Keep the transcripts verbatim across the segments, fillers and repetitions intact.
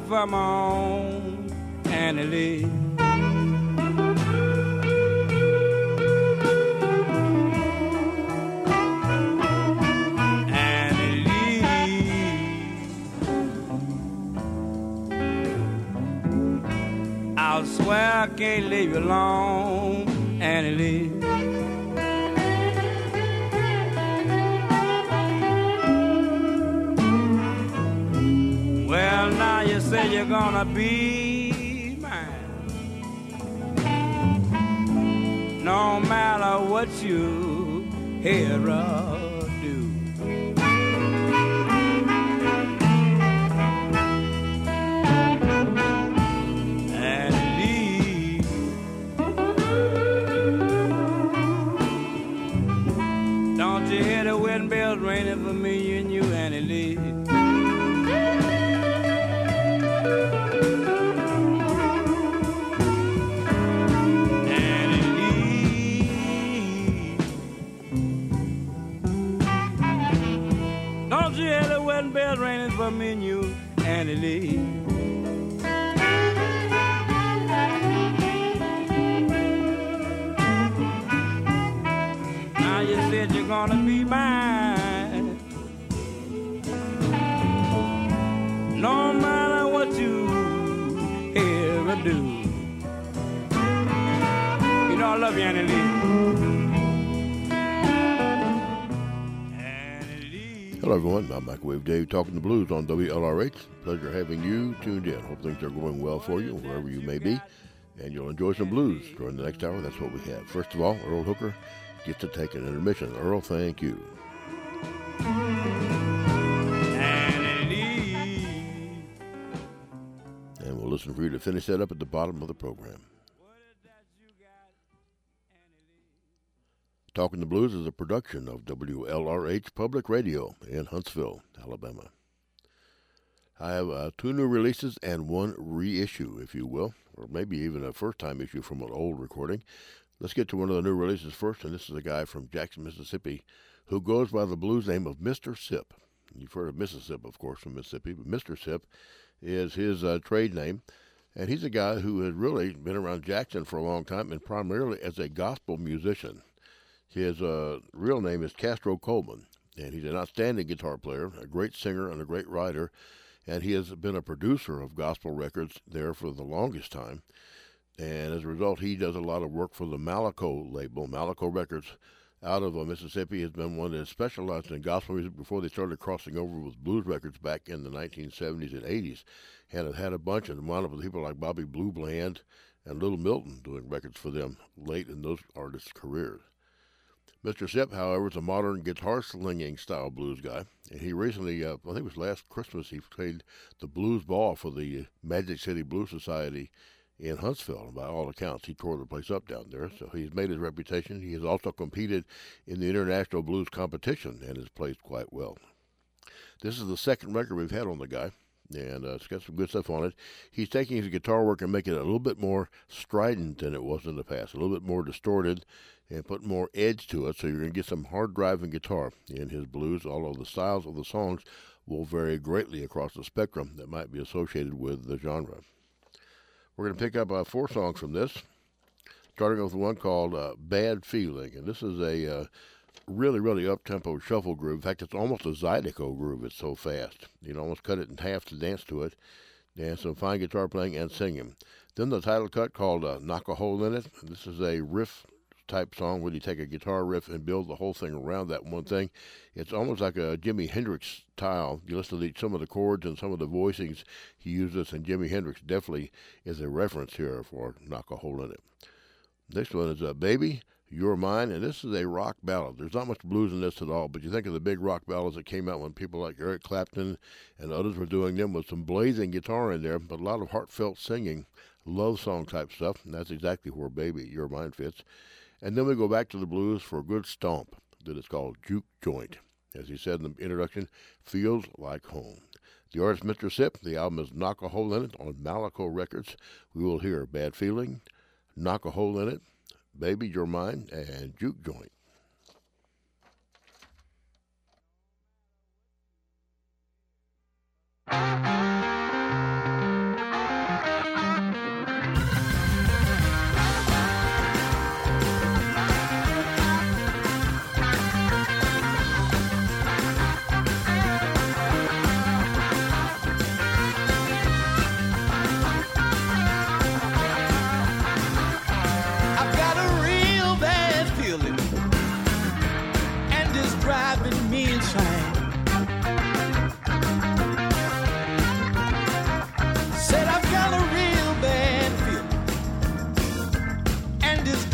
for my own Annie Lee. Annie Lee, I swear I can't leave you alone, Annie Lee. Well, now you say you're gonna be mine, no matter what you hear or do. And leave, don't you hear the wedding bells ringing for me and you, Annie Lee? Bells ringing for me and you, Annie Lee. Now you said you're gonna be mine, no matter what you hear or do. You know I love you, Annie Lee. Hello, everyone. I'm Microwave Dave talking the blues on W L R H. Pleasure having you tuned in. Hope things are going well for you, wherever you may be. And you'll enjoy some blues during the next hour. That's what we have. First of all, Earl Hooker gets to take an intermission. Earl, thank you. And we'll listen for you to finish that up at the bottom of the program. Talking the Blues is a production of W L R H Public Radio in Huntsville, Alabama. I have uh, two new releases and one reissue, if you will, or maybe even a first-time issue from an old recording. Let's get to one of the new releases first, and this is a guy from Jackson, Mississippi, who goes by the blues name of Mister Sip. You've heard of Mississippi, of course, from Mississippi, but Mister Sip is his uh, trade name, and he's a guy who has really been around Jackson for a long time, and primarily as a gospel musician. His uh, real name is Castro Coleman, and he's an outstanding guitar player, a great singer, and a great writer, and he has been a producer of gospel records there for the longest time. And as a result, he does a lot of work for the Malaco label. Malaco Records out of uh, Mississippi has been one that has specialized in gospel music before they started crossing over with blues records back in the nineteen seventies and eighties, and have had a bunch of wonderful people like Bobby Blue Bland and Little Milton doing records for them late in those artists' careers. Mister Sip, however, is a modern guitar slinging style blues guy, and he recently, uh, I think it was last Christmas, he played the blues ball for the Magic City Blues Society in Huntsville, and by all accounts, he tore the place up down there, so he's made his reputation. He has also competed in the International Blues Competition and has played quite well. This is the second record we've had on the guy, and uh, it's got some good stuff on it. He's taking his guitar work and making it a little bit more strident than it was in the past, a little bit more distorted, and put more edge to it, so you're going to get some hard-driving guitar in his blues, although the styles of the songs will vary greatly across the spectrum that might be associated with the genre. We're going to pick up uh, four songs from this, starting with one called uh, Bad Feeling, and this is a uh, really, really up-tempo shuffle groove. In fact, it's almost a Zydeco groove. It's so fast. You can almost cut it in half to dance to it, and some fine guitar playing and singing. Then the title cut called uh, Knock a Hole in It. This is a riff type song where you take a guitar riff and build the whole thing around that one thing. It's almost like a Jimi Hendrix style. You listen to the, some of the chords and some of the voicings he uses, and Jimi Hendrix definitely is a reference here for Knock a Hole in It. Next one is uh, Baby, You're Mine, and this is a rock ballad. There's not much blues in this at all, but you think of the big rock ballads that came out when people like Eric Clapton and others were doing them with some blazing guitar in there, but a lot of heartfelt singing, love song type stuff, and that's exactly where Baby, You're Mine fits. And then we go back to the blues for a good stomp that is called Juke Joint. As he said in the introduction, feels like home. The artist Mister Sip, the album is Knock a Hole in It on Malaco Records. We will hear Bad Feeling, Knock a Hole in It, Baby You're Mine, and Juke Joint.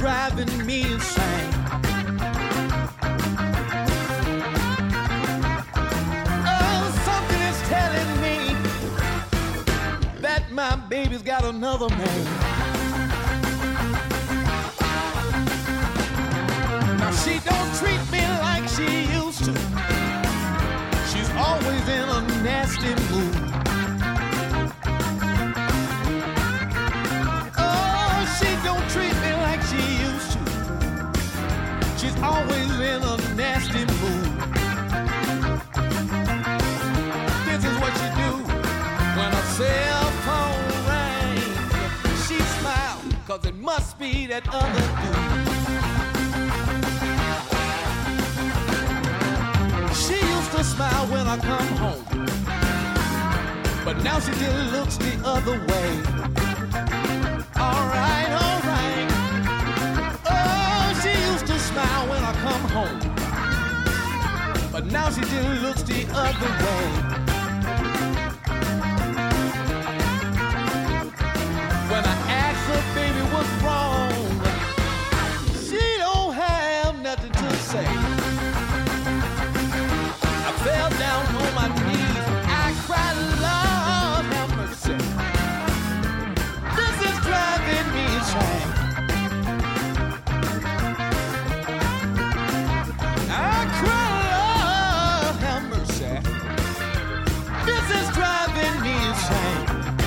driving me insane. Oh, something is telling me that my baby's got another man. Now she don't treat me like she used to. She's always in a nasty mood. Treat me like she used to. She's always in a nasty mood. This is what she do when a cell phone rings. She smiles, cause it must be that other dude. She used to smile when I come home, but now she just looks the other way. Alright, alright. Oh, she used to smile when I come home, but now she just looks the other way. When I asked her, baby, what's wrong, she don't have nothing to say. I fell down on my knees, I cried, Lord have mercy. This is driving me insane. I cry, Lord have mercy. This is driving me insane.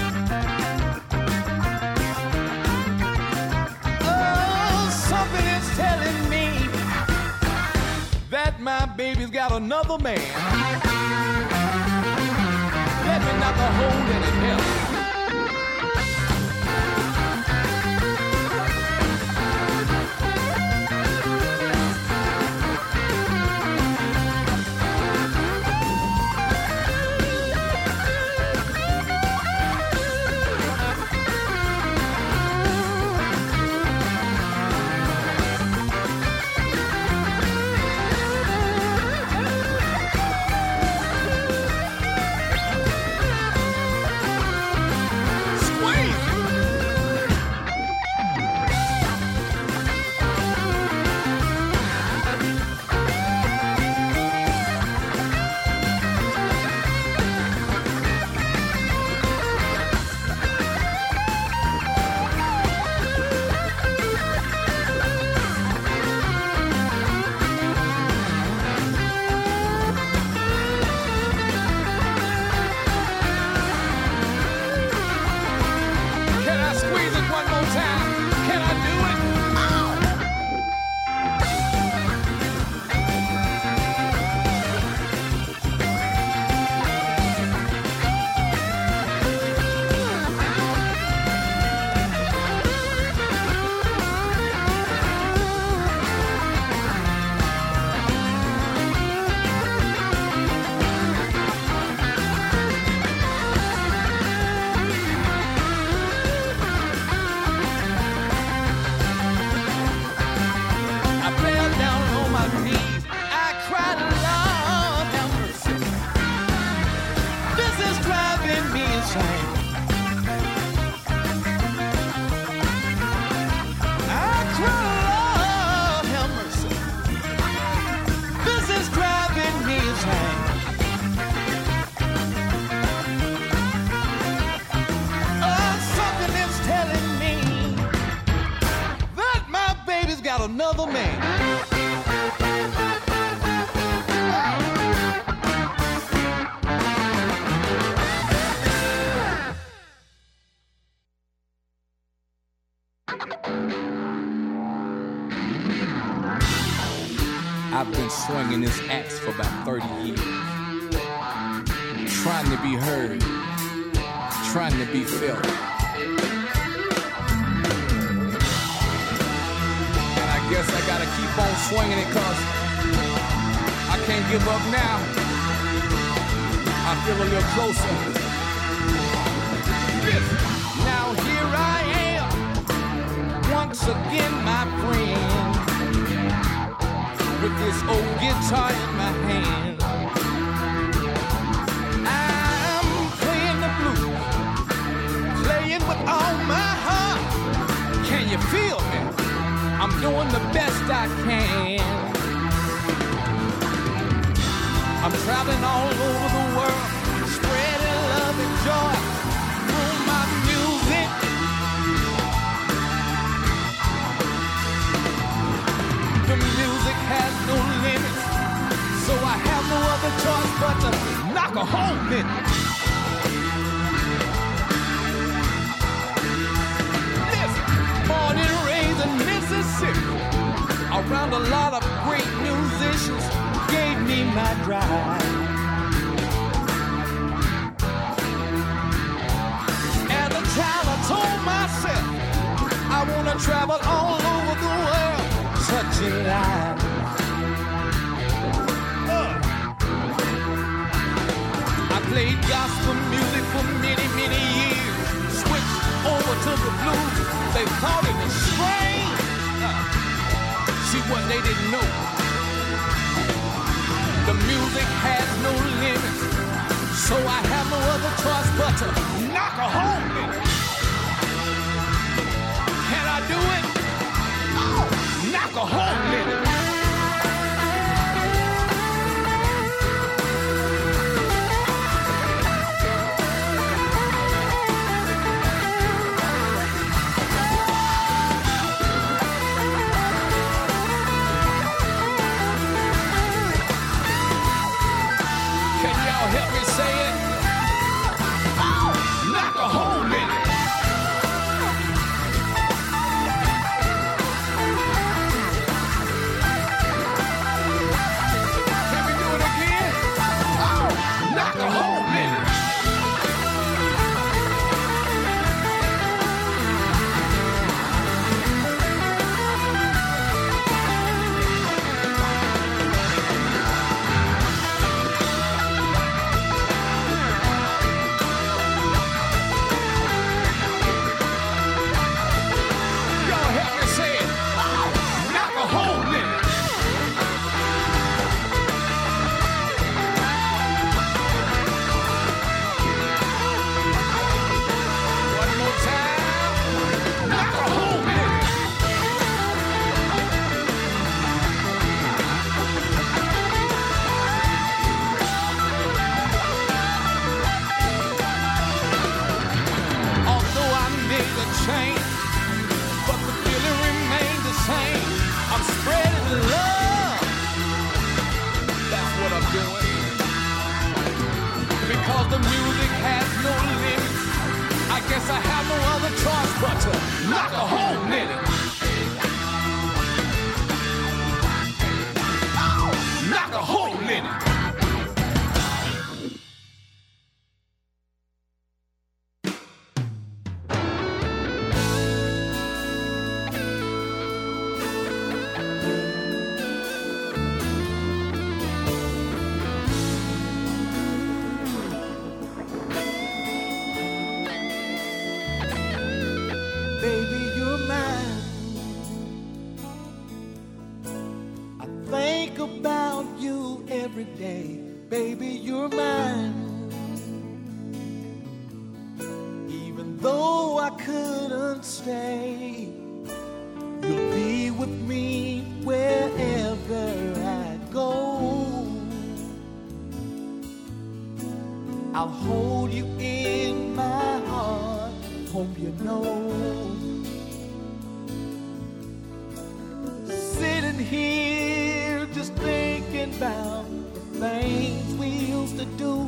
Oh, something is telling me that my baby's got another man. Let me knock a hole in it now. Another man. I've been swinging this axe for about thirty years, trying to be heard, trying to be felt. I guess I gotta keep on swinging it, cause I can't give up now. I feel a little closer. Now here I am, once again, my friend, with this old guitar in my hand. I'm playing the blues, playing with all my heart. Can you feel me? I'm doing the best I can. I'm traveling all over the world, spreading love and joy through my music. The music has no limits, so I have no other choice but to knock a home in it. Listen, born and raised in Mississippi, around a lot of great musicians, gave me my drive. As a child, I told myself I want to travel all over the world, touching lives. Uh. I played gospel music for many, many years. Switched over to the blues. They thought it was strange. Uh. See what they didn't know. The music has no limits, so I have no other choice but to knock a hole in it. Can I do it? Oh, knock a hole in it. Help me say it. Oh, knock a hole in it. Can we do it again? Oh, knock a hole in it. But the feeling remains the same. I'm spreading love. That's what I'm doing. Because the music has no limits, I guess I have no other choice but to knock a hole in it. Oh, knock a hole in it. Baby, you're mine. Even though I couldn't stay, you'll be with me wherever I go. I'll hold you in my heart, hope you know. Sitting here just thinking about things we used to do.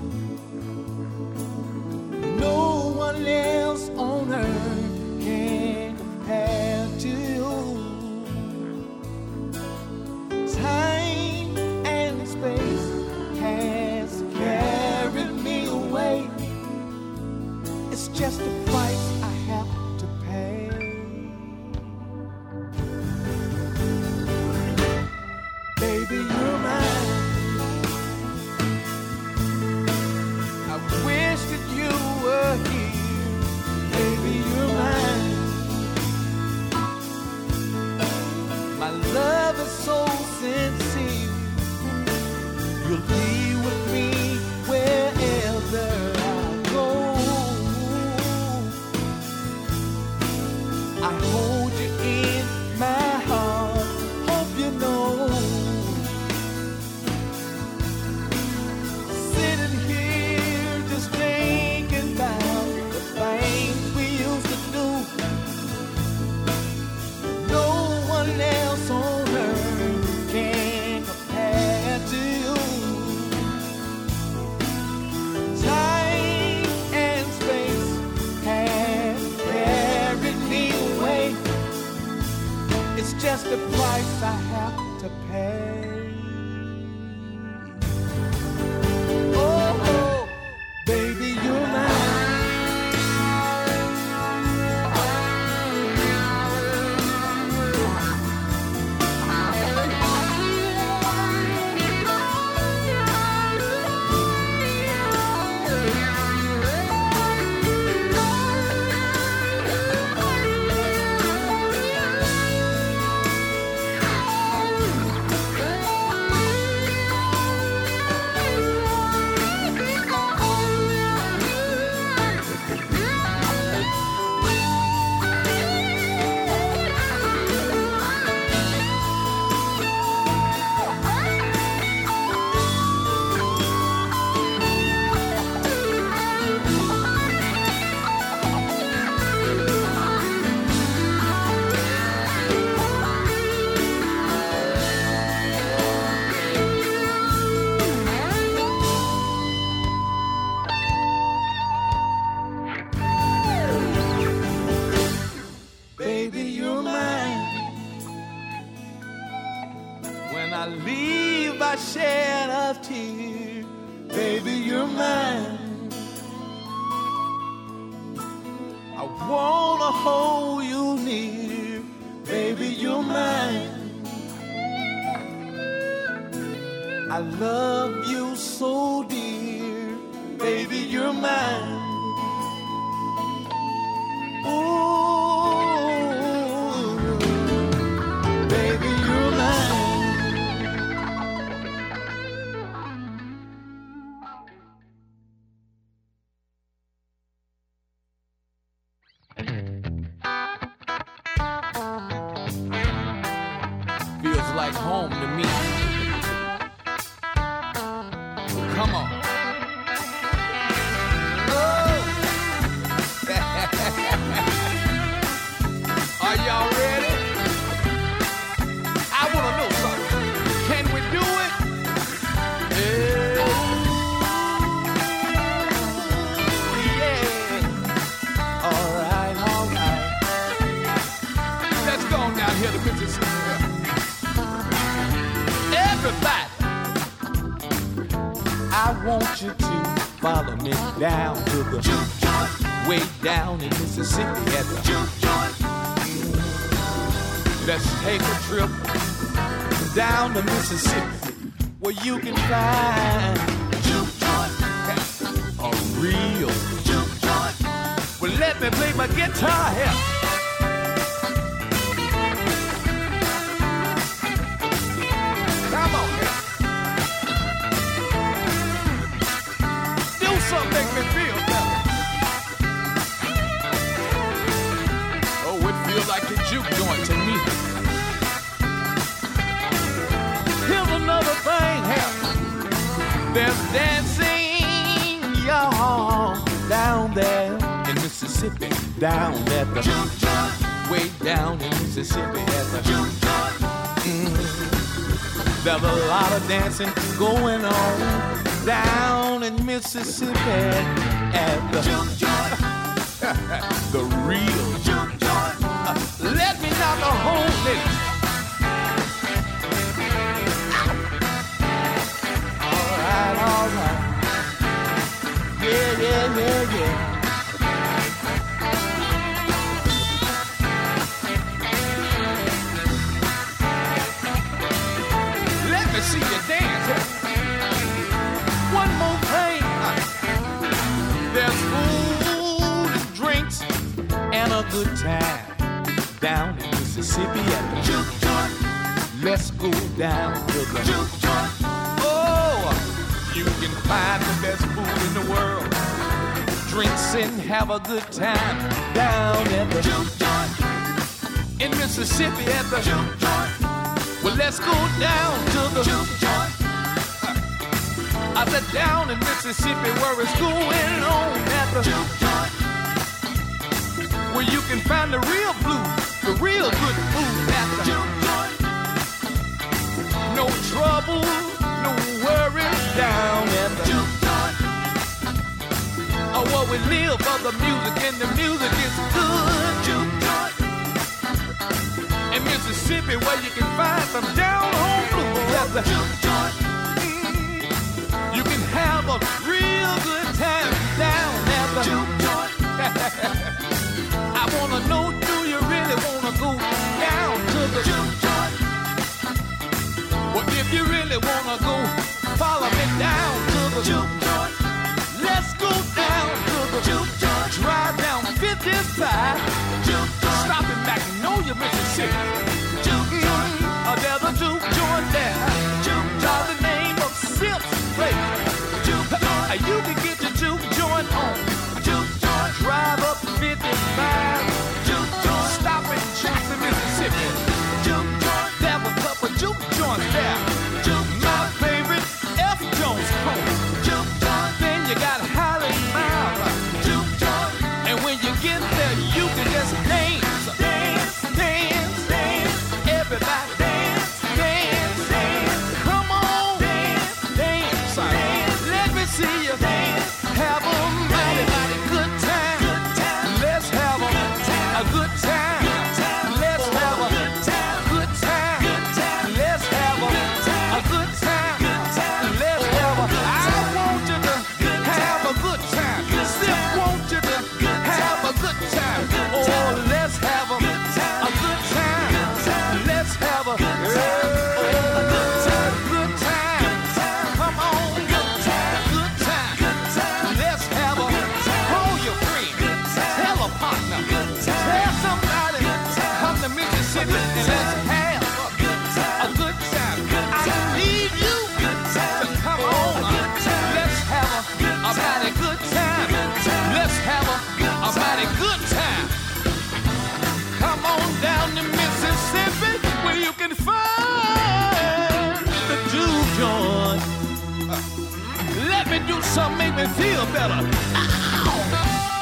No one else on earth can compare to you. Time and space has carried me away. It's just a price I have to pay. Baby, you're mine. Wish that you were here just the price I have to pay. Oh, oh, baby, you're mine. I love you so dear, baby, you're mine. Ooh, baby, you're mine. Feels like home to me. Come on. Oh. Are y'all ready? I want to know something. Can we do it? Yeah. Yeah. All right, all right. Let's go on down here to Mississippi. Everybody. I want you to follow me down to the juke joint, way down in Mississippi at the juke joint. Let's take a trip down to Mississippi where you can find juke joint, a real juke joint. Well, let me play my guitar here. Come on here. Something make me feel better. Oh, it feels like a juke joint to me. Here's another thing here. There's dancing, y'all, down there in Mississippi, down at the juke joint, way down in Mississippi at the juke joint. Mm. There's a lot of dancing going on down in Mississippi at the juke joint, the real juke joint. Uh, let me knock a hole in it. All right, all right. Yeah, yeah, yeah, yeah. Let me see you dance here. One more thing, there's food, drinks, and a good time down in Mississippi at the juke joint. Let's go down to the juke joint. Oh, you can find the best food in the world, drinks and have a good time down at the juke joint in Mississippi at the juke joint. Well, let's go down to the juke joint. I said down in Mississippi where it's going on at the juke joint, where you can find the real blues, the real good food at the juke joint. No trouble, no worries down at the juke joint. Oh, well, we live for the music and the music is good. Juke joint in Mississippi. Mississippi, where you can find some down-home blues at the juke joint. Mm. You can have a real good time down at the juke joint. I wanna know, do you really wanna go down to the juke joint? Well, if you really wanna go, follow me down to the juke joint. Let's go down to the juke joint. Drive down fifty-five, juke joint. Stop in Magnolia, Mississippi. Juke joint. Mm, there's a juke joint there. Juke joint. The name of Silk's place. Juke joint. You can get your juke joint on. Juke joint. Drive up fifty-five. Juke joint. Stop in Jackson, Mississippi. Juke joint. There's a couple juke joints there. Juke my favorite F. Jones home. Juke joint. Then you got Holly Mile. Juke joint. And when you get there, you can just dance, dance, dance, dance. Everybody dance, dance, dance. Come on, dance, dance, dance. Let me see you dance. Have a mighty, mighty good time. Good time. Let's have a, a good time. Good time. Let's have a good time. Good time. Good time. Let's have a, a good time. Good time. Let's have a. I want you to have a good time. Still want you to have a good time. Oh, let's have a, a good time. Let's have a, a good time. Good time. Come on. Good time. Good time. Let's have a, call your friend. Tell a partner. Tell somebody. Come to Mississippi and let's have a good time. I need you to come on. Let's have a, a mighty good time. Let's have a, a mighty good time. Come on down to Mississippi where you can find the juke joint. Let me do something, make me feel better. Ow!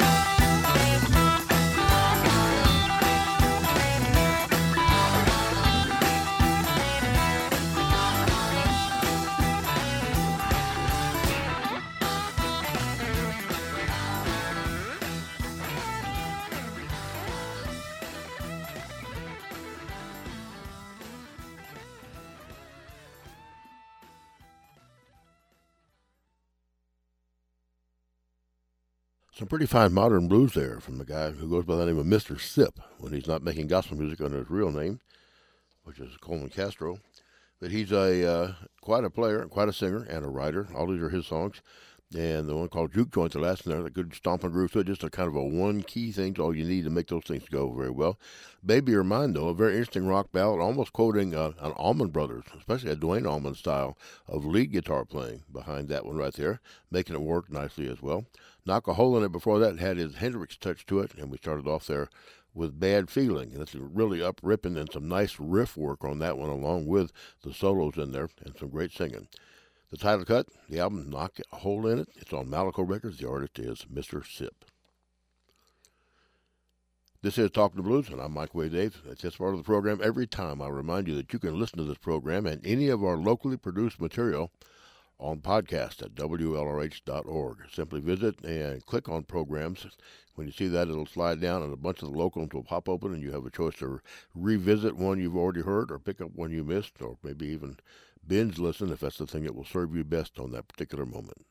Some pretty fine modern blues there from the guy who goes by the name of Mister Sip when he's not making gospel music under his real name, which is Coleman Castro. But he's a uh, quite a player, quite a singer, and a writer. All these are his songs. And the one called Juke Joint, the last one there, a good stomping groove to it, just a kind of a one-key thing. It's all you need to make those things go very well. Baby Or Mine, though, a very interesting rock ballad, almost quoting uh, an Allman Brothers, especially a Duane Allman style of lead guitar playing behind that one right there, making it work nicely as well. Knock a Hole in It before that had his Hendrix touch to it, and we started off there with Bad Feeling. And it's really up-ripping and some nice riff work on that one along with the solos in there and some great singing. The title cut, the album Knock a Hole in It. It's on Malaco Records. The artist is Mister Sip. This is Talking the Blues, and I'm Mike Wade Dave. That's just part of the program. Every time I remind you that you can listen to this program and any of our locally produced material on podcast at W L R H dot org. Simply visit and click on programs. When you see that, it'll slide down and a bunch of the local ones will pop open, and you have a choice to revisit one you've already heard or pick up one you missed, or maybe even binge listen if that's the thing that will serve you best on that particular moment.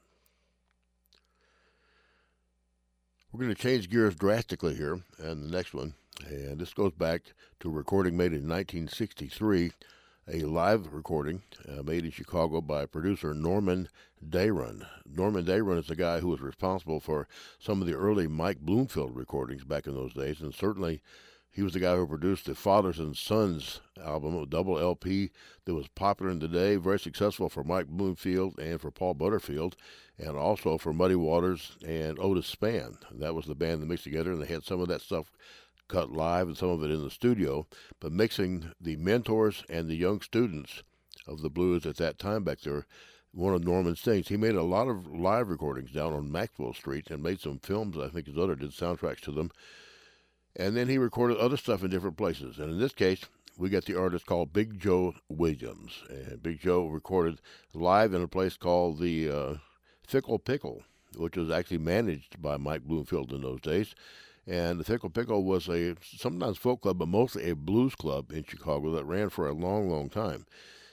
We're going to change gears drastically here, and the next one, and this goes back to a recording made in nineteen sixty-three, a live recording uh, made in Chicago by producer Norman Daron. Norman Daron is the guy who was responsible for some of the early Mike Bloomfield recordings back in those days, and certainly he was the guy who produced the Fathers and Sons album, a double L P that was popular in the day, very successful for Mike Bloomfield and for Paul Butterfield, and also for Muddy Waters and Otis Spann. That was the band that mixed together, and they had some of that stuff cut live and some of it in the studio, but mixing the mentors and the young students of the blues at that time back there, one of Norman's things. He made a lot of live recordings down on Maxwell Street and made some films. I think his other did soundtracks to them. And then he recorded other stuff in different places. And in this case, we got the artist called Big Joe Williams. And Big Joe recorded live in a place called the uh, Fickle Pickle, which was actually managed by Mike Bloomfield in those days. And the Fickle Pickle was a sometimes folk club, but mostly a blues club in Chicago that ran for a long, long time.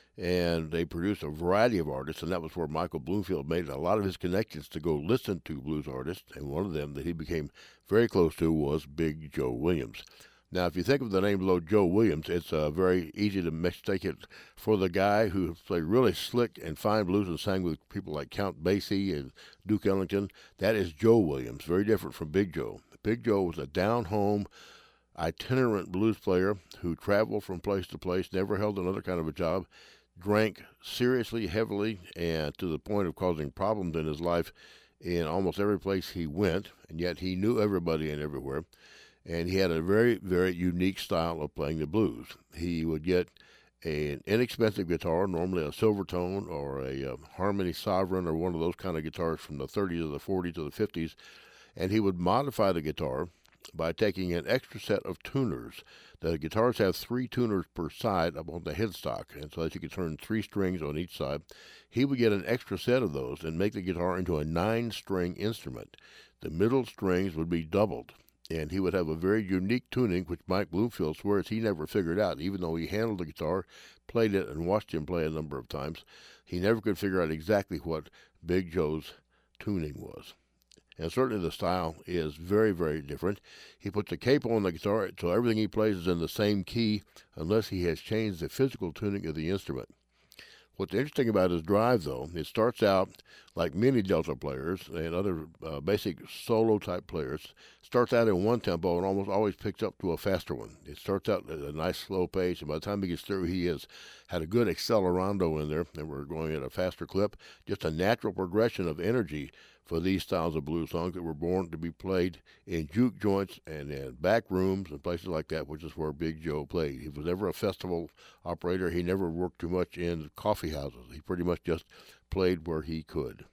And they produced a variety of artists, and that was where Michael Bloomfield made a lot of his connections to go listen to blues artists, and one of them that he became very close to was Big Joe Williams. Now, if you think of the name below Joe Williams, it's uh, very easy to mistake it for the guy who played really slick and fine blues and sang with people like Count Basie and Duke Ellington. That is Joe Williams, very different from Big Joe. Big Joe was a down-home, itinerant blues player who traveled from place to place, never held another kind of a job, drank seriously, heavily, and to the point of causing problems in his life in almost every place he went, and yet he knew everybody and everywhere. And he had a very, very unique style of playing the blues. He would get an inexpensive guitar, normally a Silvertone or a uh, Harmony Sovereign or one of those kind of guitars from the thirties or the forties or the fifties, and he would modify the guitar by taking an extra set of tuners. The guitars have three tuners per side up on the headstock, and so that you could turn three strings on each side. He would get an extra set of those and make the guitar into a nine-string instrument. The middle strings would be doubled, and he would have a very unique tuning, which Mike Bloomfield swears he never figured out. Even though he handled the guitar, played it, and watched him play a number of times, he never could figure out exactly what Big Joe's tuning was. And certainly the style is very, very different. He puts a capo on the guitar, so everything he plays is in the same key unless he has changed the physical tuning of the instrument. What's interesting about his drive, though, it starts out like many Delta players and other uh, basic solo-type players, starts out in one tempo and almost always picks up to a faster one. It starts out at a nice slow pace, and by the time he gets through, he has had a good accelerando in there, and we're going at a faster clip. Just a natural progression of energy for these styles of blues songs that were born to be played in juke joints and in back rooms and places like that, which is where Big Joe played. He was never a festival operator. He never worked too much in coffee houses. He pretty much just played where he could.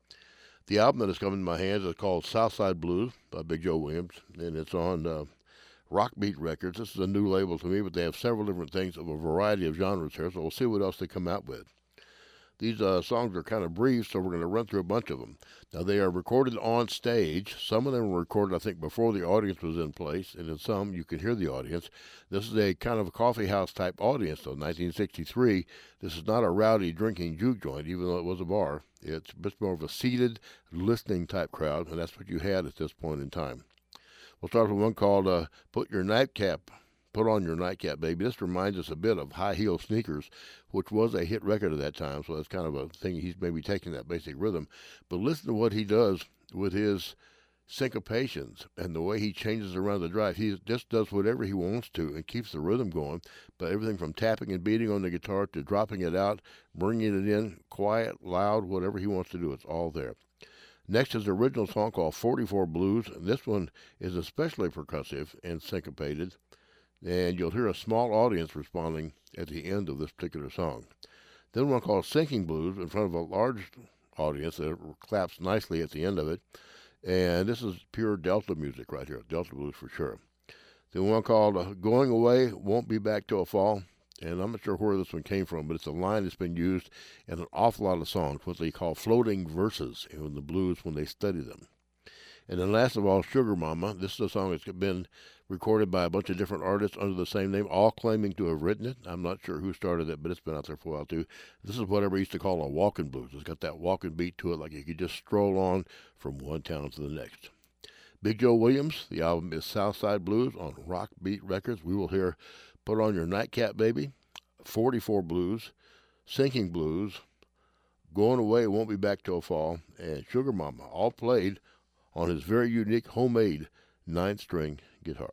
The album that has come into my hands is called Southside Blues by Big Joe Williams, and it's on uh, Rock Beat Records. This is a new label to me, but they have several different things of a variety of genres here, so we'll see what else they come out with. These uh, songs are kind of brief, so we're going to run through a bunch of them. Now, they are recorded on stage. Some of them were recorded, I think, before the audience was in place, and in some, you can hear the audience. This is a kind of a coffee house-type audience, though, nineteen sixty-three. This is not a rowdy drinking juke joint, even though it was a bar. It's much more of a seated, listening-type crowd, and that's what you had at this point in time. We'll start with one called uh, Put Your Nightcap Put On Your Nightcap, Baby. This reminds us a bit of High Heel Sneakers, which was a hit record at that time, so that's kind of a thing. He's maybe taking that basic rhythm. But listen to what he does with his syncopations and the way he changes around the drive. He just does whatever he wants to and keeps the rhythm going, but everything from tapping and beating on the guitar to dropping it out, bringing it in, quiet, loud, whatever he wants to do, it's all there. Next is the original song called forty-four Blues. This one is especially percussive and syncopated, and you'll hear a small audience responding at the end of this particular song. Then one called Sinking Blues in front of a large audience that claps nicely at the end of it. And this is pure Delta music right here, Delta blues for sure. Then one called uh, Going Away, Won't Be Back Till Fall. And I'm not sure where this one came from, but it's a line that's been used in an awful lot of songs, what they call floating verses in the blues when they study them. And then last of all, Sugar Mama. This is a song that's been recorded by a bunch of different artists under the same name, all claiming to have written it. I'm not sure who started it, but it's been out there for a while too. This is what everybody used to call a walking blues. It's got that walking beat to it, like you could just stroll on from one town to the next. Big Joe Williams, the album is Southside Blues on Rock Beat Records. We will hear Put On Your Nightcap, Baby, forty-four Blues, Sinking Blues, Going Away, Won't Be Back Till Fall, and Sugar Mama, all played on his very unique homemade nine-string guitar.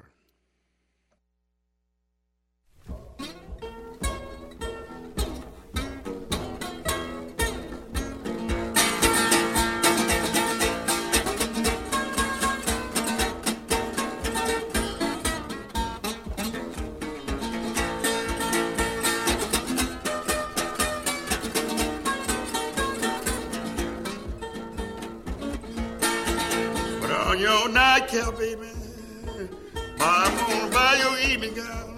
Put on your nightcap, baby. I'm gonna buy your evening gown.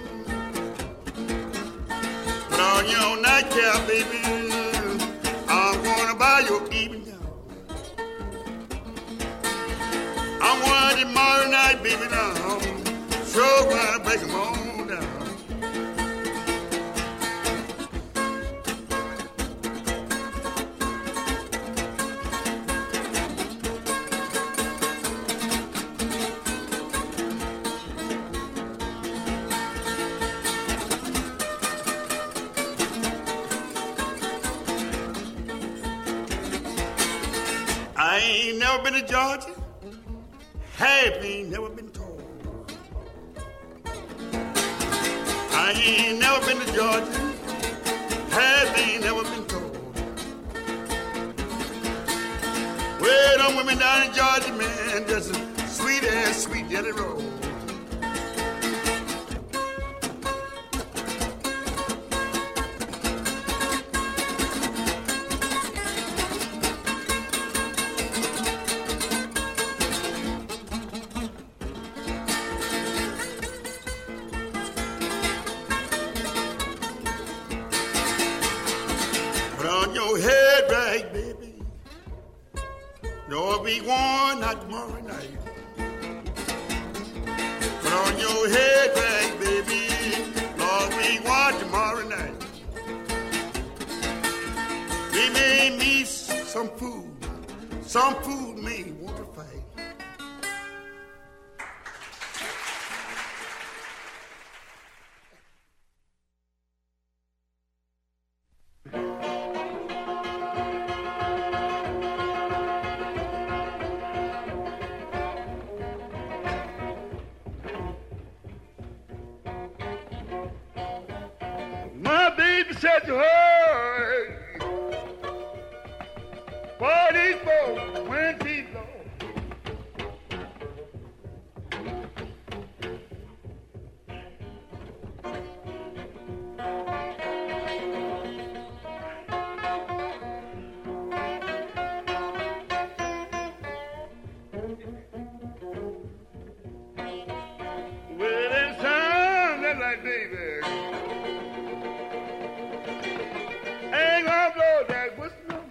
Put on your nightcap, baby. I'm gonna buy your evening gown. I'm one tomorrow night, me down. Sure gonna break 'em on down. I ain't never been to Georgia. Half ain't never been told. I ain't never been to Georgia. Half ain't never been told. Well, them women down in Georgia, man, just a sweet ass, sweet jelly roll. Put on your head rag, baby. There'll be one not tomorrow night. Put on your head rag, baby. There'll be one tomorrow night. We may meet some food. Some food may want to fight. My baby said to her, forty-four, twenty low. Well, it sounded like baby. Ain't gonna blow that whistle.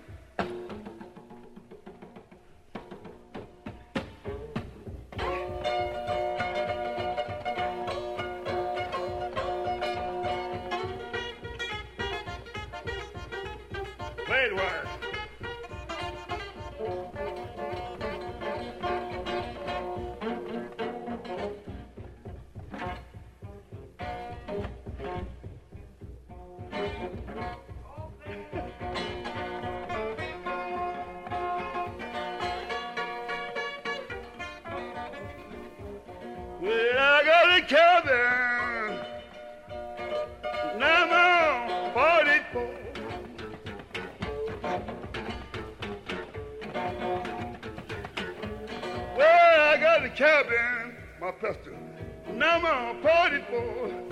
Play it wire. Well, I got a cabin. Now I'm on forty-four. Well, I got a cabin, my pistol. Now I'm on forty-four.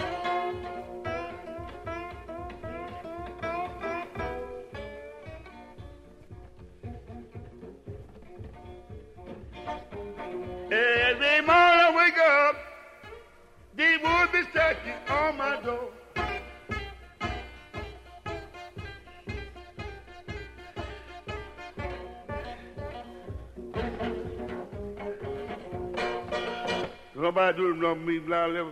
Every morning I wake up, they would be stacking on my door. Nobody do them love me, blind level.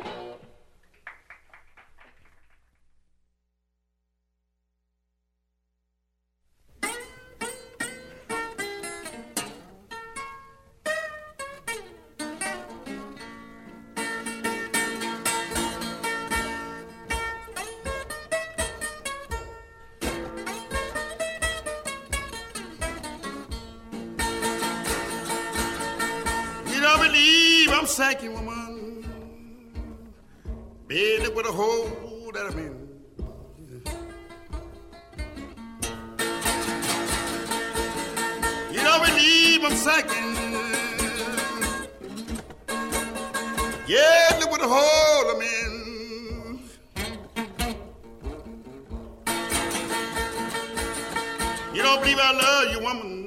You don't believe I'm psychic, woman. Baby, with a hole that I'm in. You don't believe I'm psychic. Yeah, look what the hole I'm in. You don't believe I love you, woman.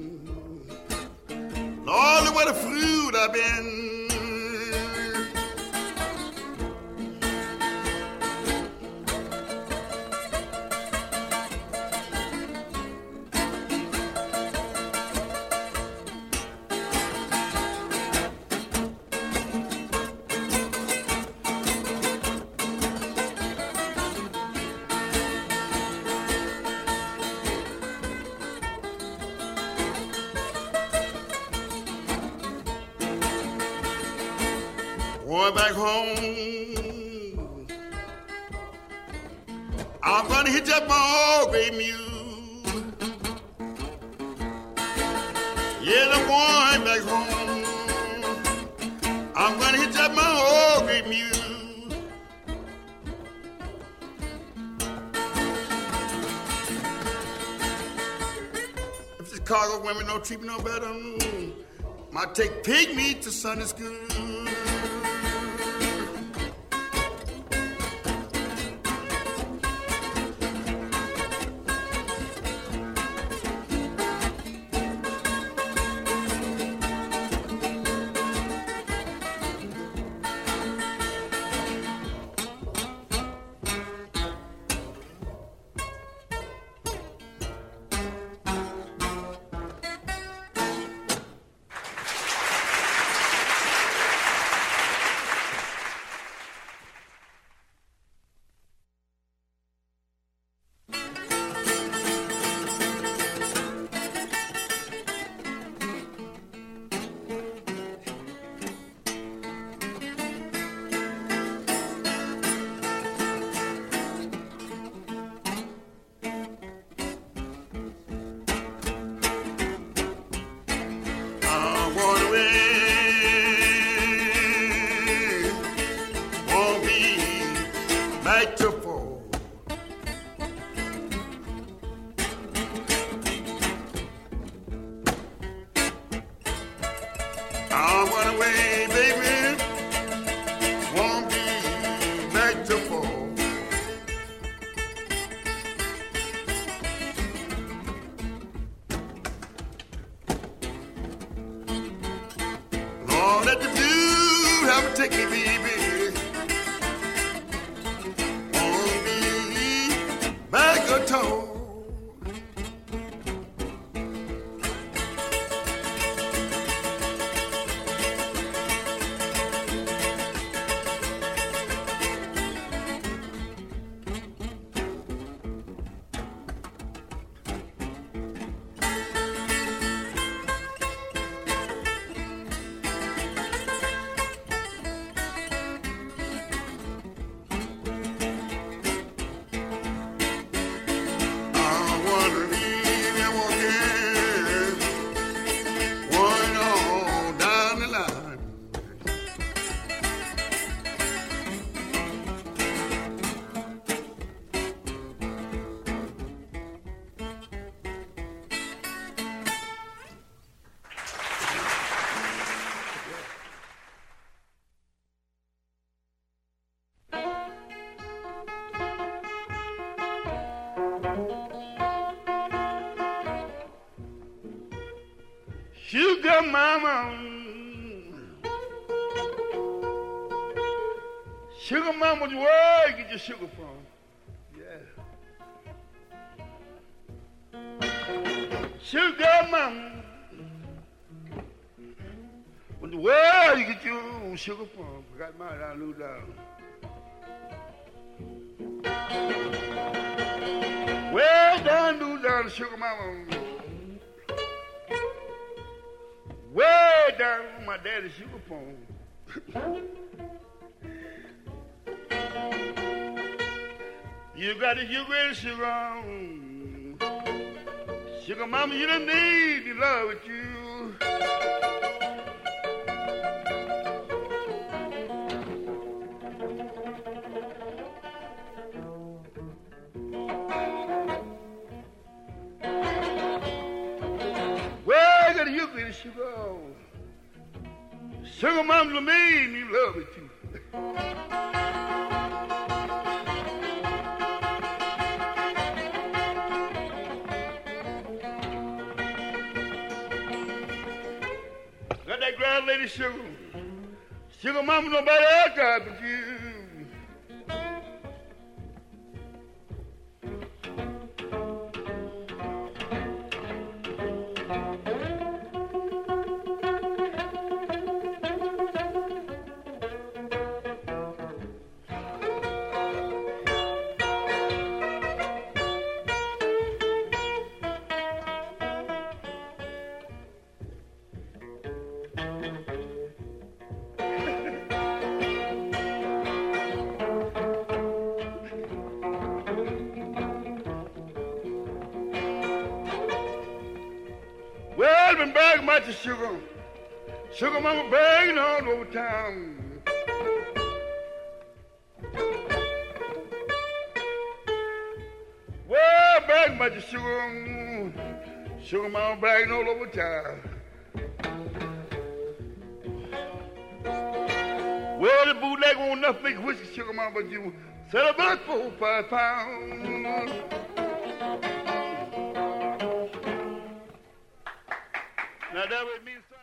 Lord, look what a fruit I've been. going back home. I'm gonna hitch up my old gray mule. Yeah, I'm going back home. I'm gonna hitch up my old gray mule. If Chicago women don't treat me no better, might take pig meat to Sunday school. Sugar mama, sugar mama, where you get your sugar from? Yeah. Sugar mama, where you get your sugar from? Got mine down, lose down. Way down, lose down, sugar mama. Way down on my daddy's sugar phone. You got the sugar and sugar on. Sugar mama, you don't need to love with you. Where got the sugar and sugar on? Sugar mama to me need love with you. Got that grand lady sugar. Sugar mama nobody else got but you. been bragging about the sugar. Sugar mama bragging all over town. Well, bragging about the sugar. Sugar mama bragging all over town. Well, the bootleg won't enough big whiskey, sugar mama, but you sell about four, five pounds. Now that would mean something.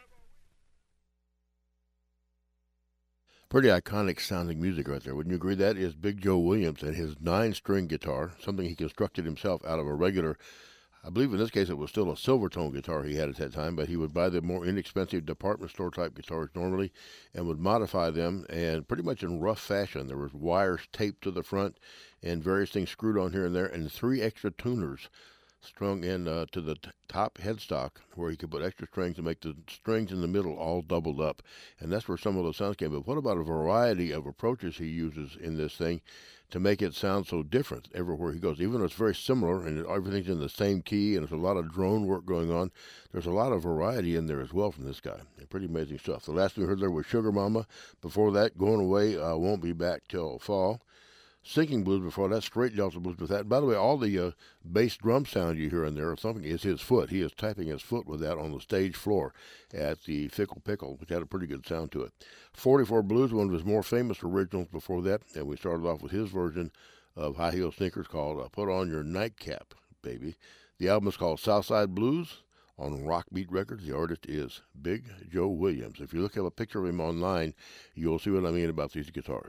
Pretty iconic sounding music right there. Wouldn't you agree? That is Big Joe Williams and his nine-string guitar, something he constructed himself out of a regular, I believe in this case it was still a Silvertone guitar he had at that time, but he would buy the more inexpensive department store type guitars normally and would modify them, and pretty much in rough fashion. There was wires taped to the front and various things screwed on here and there, and three extra tuners strung in uh, to the t- top headstock where he could put extra strings to make the strings in the middle all doubled up. And that's where some of those sounds came. But what about a variety of approaches he uses in this thing to make it sound so different everywhere he goes? Even though it's very similar and everything's in the same key and there's a lot of drone work going on, there's a lot of variety in there as well from this guy. Pretty amazing stuff. The last we heard there was Sugar Mama. Before that, Going Away, uh, Won't Be Back Till Fall. Sinking Blues before that, Straight Delta Blues with that. And by the way, all the uh, bass drum sound you hear in there or something is his foot. He is tapping his foot with that on the stage floor at the Fickle Pickle, which had a pretty good sound to it. forty-four Blues, one of his more famous originals before that, and we started off with his version of High Heel Sneakers called uh, Put On Your Nightcap, Baby. The album is called Southside Blues on Rock Beat Records. The artist is Big Joe Williams. If you look up a picture of him online, you'll see what I mean about these guitars.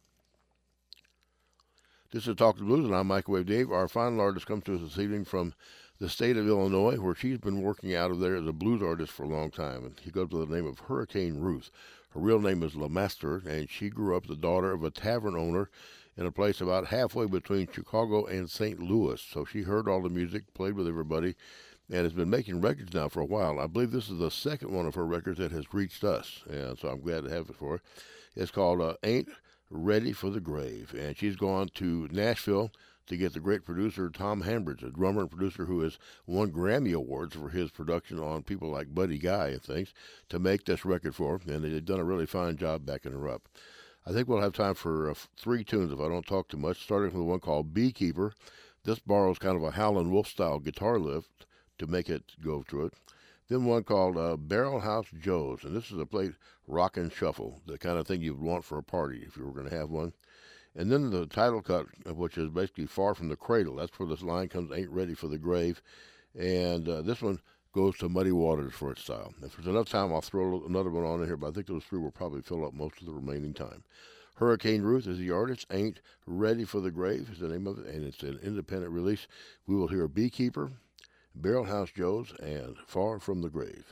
This is Talk to Blues, and I'm Microwave Dave. Our final artist comes to us this evening from the state of Illinois, where she's been working out of there as a blues artist for a long time. And she goes by the name of Hurricane Ruth. Her real name is LeMaster, and she grew up the daughter of a tavern owner in a place about halfway between Chicago and Saint Louis. So she heard all the music, played with everybody, and has been making records now for a while. I believe this is the second one of her records that has reached us, and so I'm glad to have it for her. It's called uh, Ain't Ready for the Grave, and she's gone to Nashville to get the great producer Tom Hambridge, a drummer and producer who has won Grammy Awards for his production on people like Buddy Guy and things, to make this record for her, and they've done a really fine job backing her up. I think we'll have time for uh, three tunes if I don't talk too much, starting with one called Beekeeper. This borrows kind of a Howlin' Wolf-style guitar lift to make it go through it. Then one called uh, Barrel House Joe's, and this is a plate rock and shuffle, the kind of thing you'd want for a party if you were going to have one. And then the title cut, which is basically Far From the Cradle. That's where this line comes, Ain't Ready for the Grave. And uh, this one goes to Muddy Waters for its style. If there's enough time, I'll throw another one on in here, but I think those three will probably fill up most of the remaining time. Hurricane Ruth is the artist. Ain't Ready for the Grave is the name of it, and it's an independent release. We will hear Beekeeper, Barrel House Joe's, and Far From the Grave.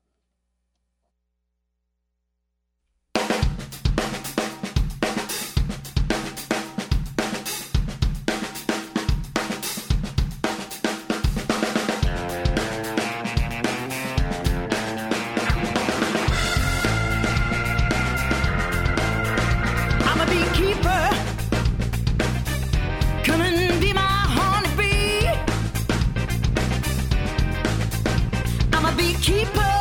I'm a beekeeper. Come and be my honeybee. I'm a beekeeper.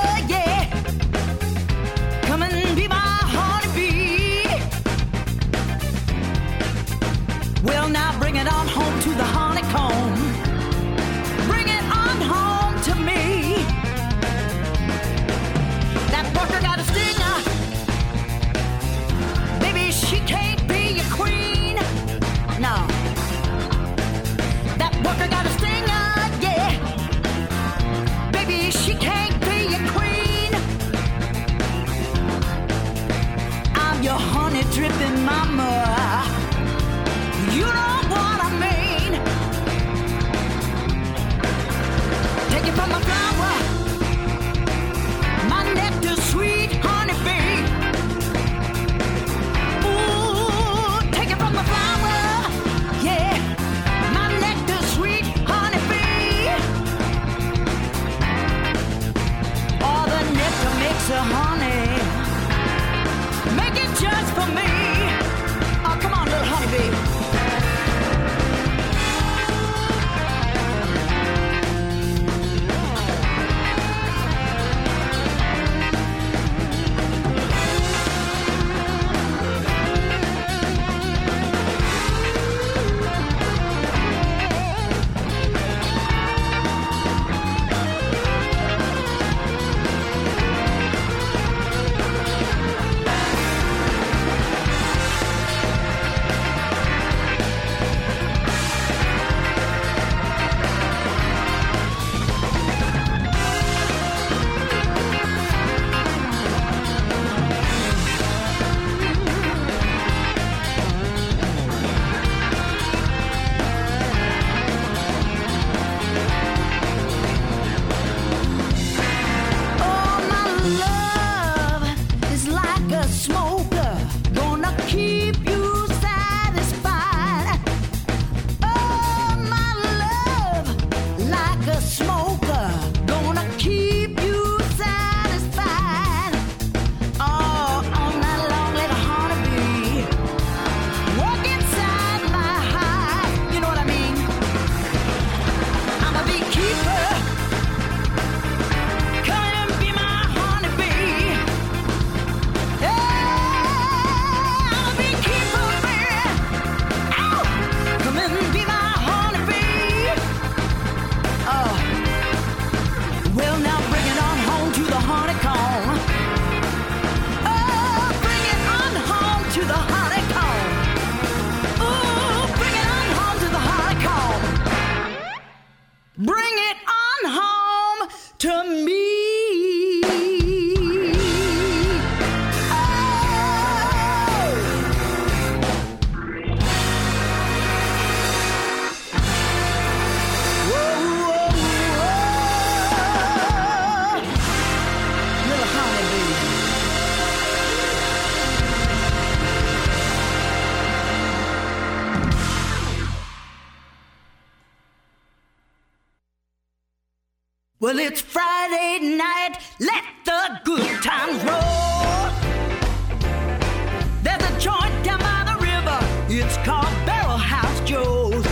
Well, it's Friday night, let the good times roll. There's a joint down by the river, it's called Barrel House Joe's.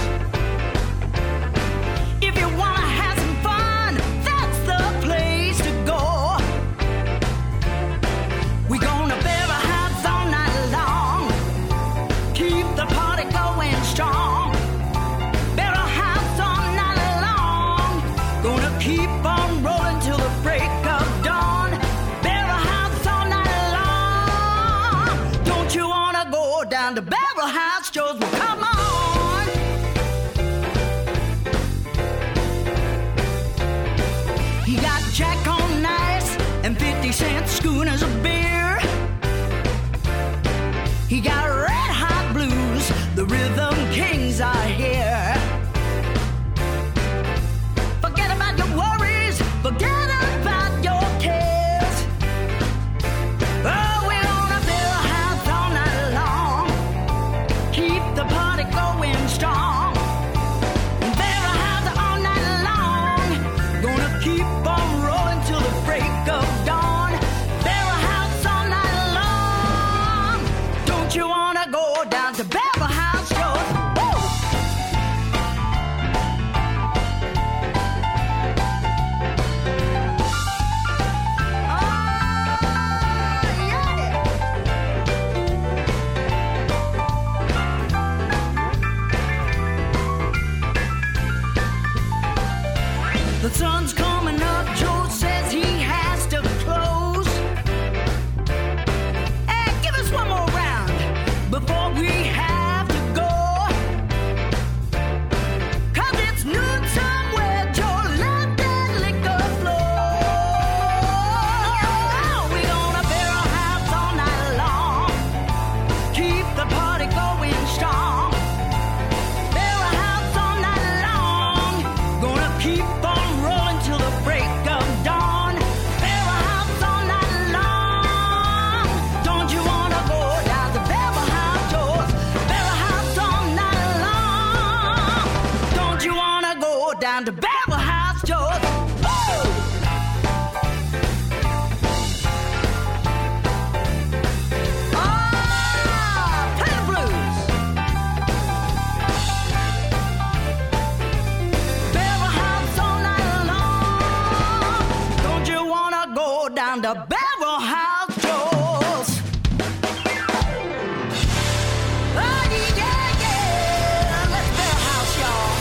If you wanna have some fun, that's the place to go. We're gonna Barrel House all night long, keep the party going strong. Barrel House all night long, gonna keep on rolling till the break of dawn. Barrel House all night long. Don't you wanna go down to Barrel House Joe's? Well, come on. He got Jack on ice and fifty cent schooners of beer. He got red hot blues, the rhythm kings are here. Forget about your worries, forget about your cares. Oh, we're on a Barrel House all night long, keep the party going strong. Barrel House all night long, gonna keep on rolling till the break of dawn. Barrel House all night long, don't you wanna go down to Barrel House Joe's? Woo! The sun's coming up, Joe says he has to close. Hey, give us one more round before we have to go. 'Cause it's noon somewhere, Joe, let that liquor flow. We gonna Barrel House all night long, keep the party going strong. Barrel House all night long, gonna keep on rolling till the break of dawn. Barrel House all night long, don't you wanna go down to Barrel House Joe's? Barrel House all night long, don't you wanna go down to Barrel House Joe's? Woo! Ah, play the blues. Barrel House all night long, don't you wanna go down to Barrel House Joe's? Oh, yeah, yeah, let's Barrel House, y'all.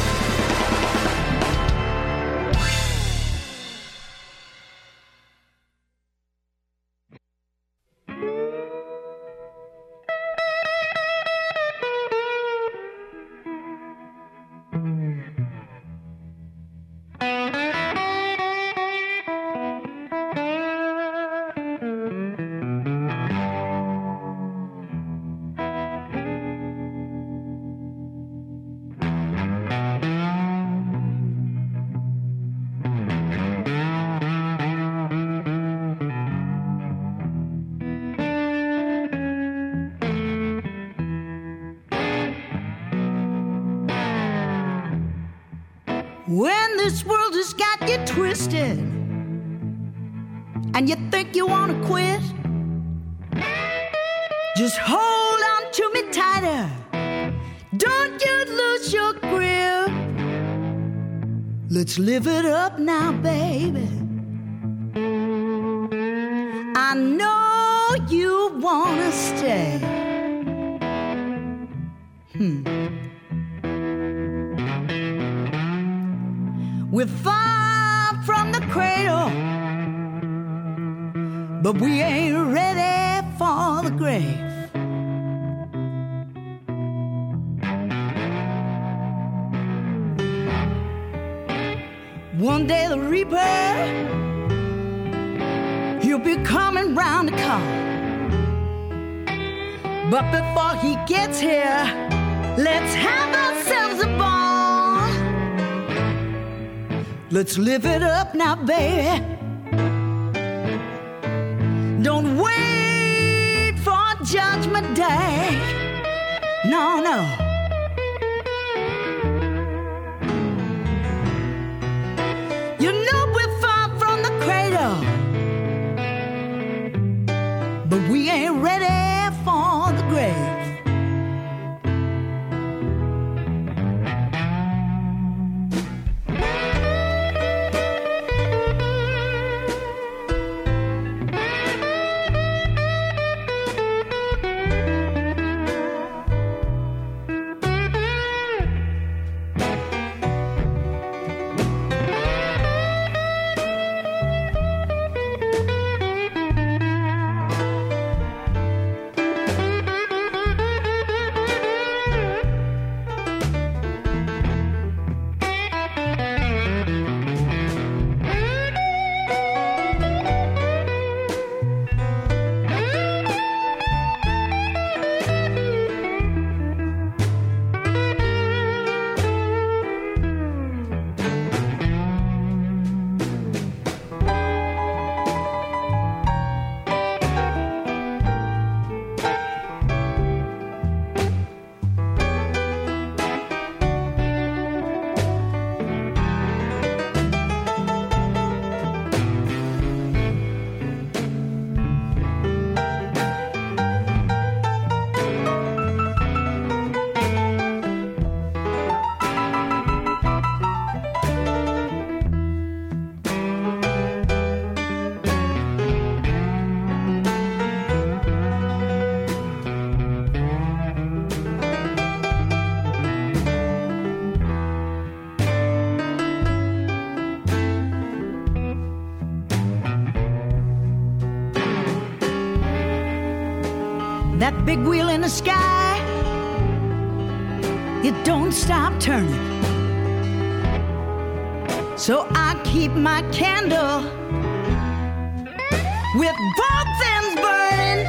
When this world has got you twisted and you think you want to quit, just hold on to me tighter. Don't you lose your grip. Let's live it up now, baby. I know you want to stay. Hmm. We're far from the cradle, but we ain't ready for the grave. One day the reaper, he'll be coming round the corner. But before he gets here, let's have ourselves a ball. Let's live it up now, baby. Don't wait for Judgment Day. No, no. You know That big wheel in the sky, it don't stop turning. So I keep my candle with both ends burning.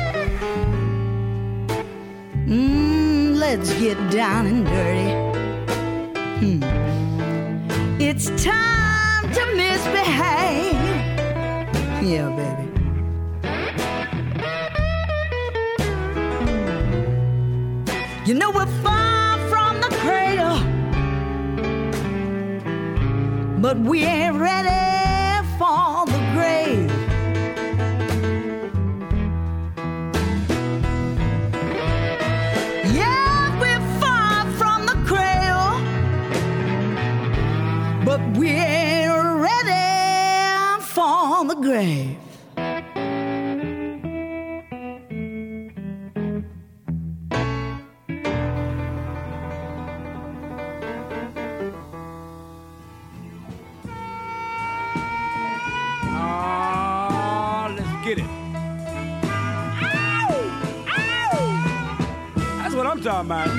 Mmm, let's get down and dirty. Hmm. It's time to misbehave. Yeah, baby. You know we're far from the cradle, but we ain't ready for the grave. Yeah, we're far from the cradle, but we ain't ready for the grave. Get it. Ow! Ow! That's what I'm talking about.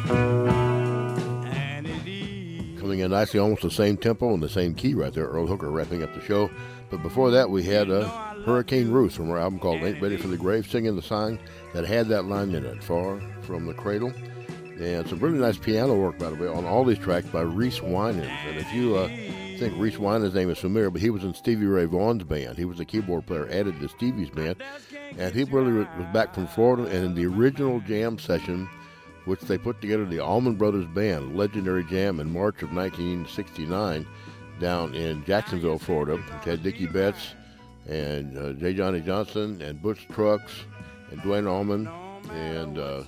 And it is. Coming in nicely, almost the same tempo and the same key right there. Earl Hooker wrapping up the show. But before that, we had uh, Hurricane Ruth from her album called Ain't Ready for the Grave, singing the song that had that line in it, Far from the Cradle. And some really nice piano work, by the way, on all these tracks by Reese Winans. And if you uh, think Reese Winans' name is familiar, but he was in Stevie Ray Vaughan's band. He was the keyboard player added to Stevie's band. And he really was back from Florida, and in the original jam session, which they put together, the Allman Brothers Band, legendary jam in March of nineteen sixty-nine down in Jacksonville, Florida, which had Dickie Betts and uh, J. Johnny Johnson and Butch Trucks and Dwayne Allman and uh,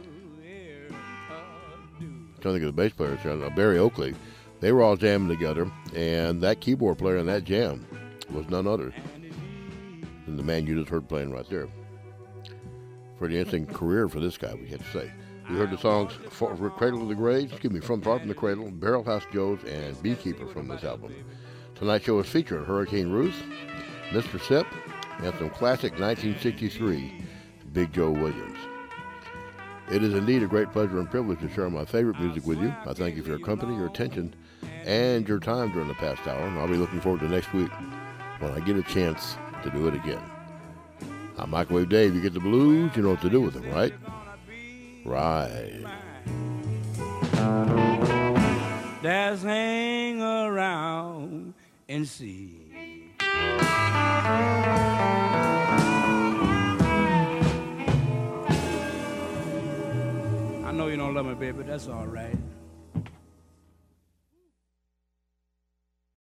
I'm trying to think of the bass players, uh, Barry Oakley. They were all jamming together, and that keyboard player in that jam was none other than the man you just heard playing right there. Pretty interesting career for this guy, we have to say. We heard the songs for, for Cradle to the Grave, excuse me, From Far from the Cradle, Barrel House Joes, and Beekeeper from this album. Tonight's show is featuring Hurricane Ruth, Mister Sip, and some classic nineteen sixty-three Big Joe Williams. It is indeed a great pleasure and privilege to share my favorite music with you. I thank you for your company, your attention, and your time during the past hour, and I'll be looking forward to next week when I get a chance to do it again. I'm Microwave Dave. You get the blues, you know what to do with them, right? Right. Just hang around and see. I know you don't love me, baby, but that's all right.